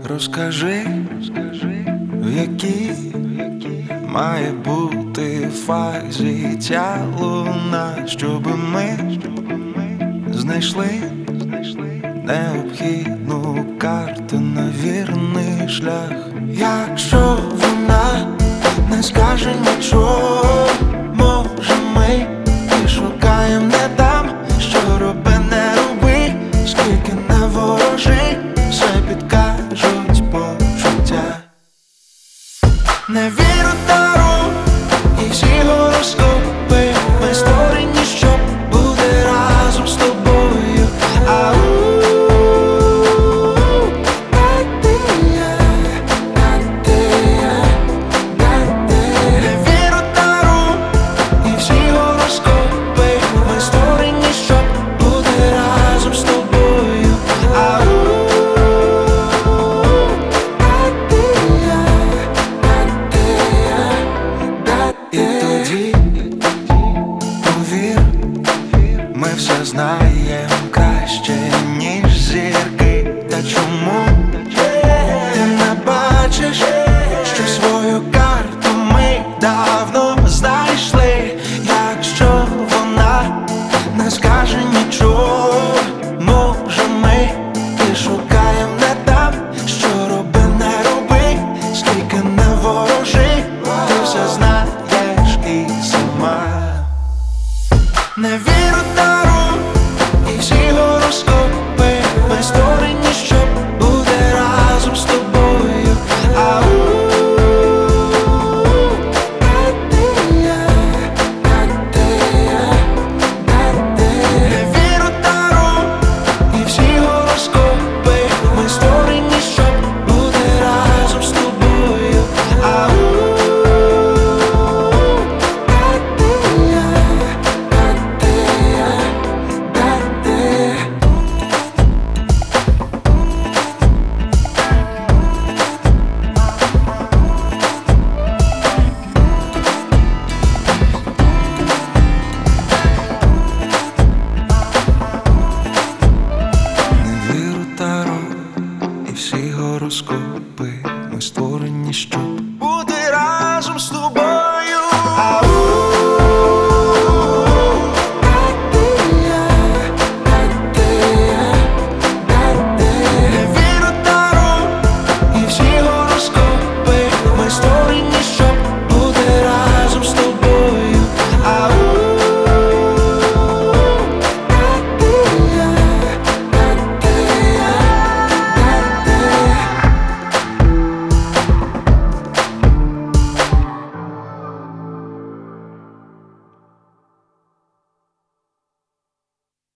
Розкажи, в якій має бути фазі ця луна, щоби ми знайшли необхідну карту на вірний шлях. Якщо вона не скаже нічого, може ми і шукаєм не там, що роби, не роби, скільки не ворожи, все підкажуть почуття. Не вірю Тару і всі гороскопи, ми створені, щоб бути разом з тобою. Не вірю Тару і всі гороскопи, ми створені, щоб бути разом з тобою. І тоді, повір, ми все знаєм краще, ніж зірки. Та чому ти не бачиш, що свою карту ми давно знайшли? Якщо вона не скаже нічого, може ми і шукаєм не там, що роби, не роби, скільки не ворожи, ти все знаєш і сама. Не вірю Тару і всі гороскопи,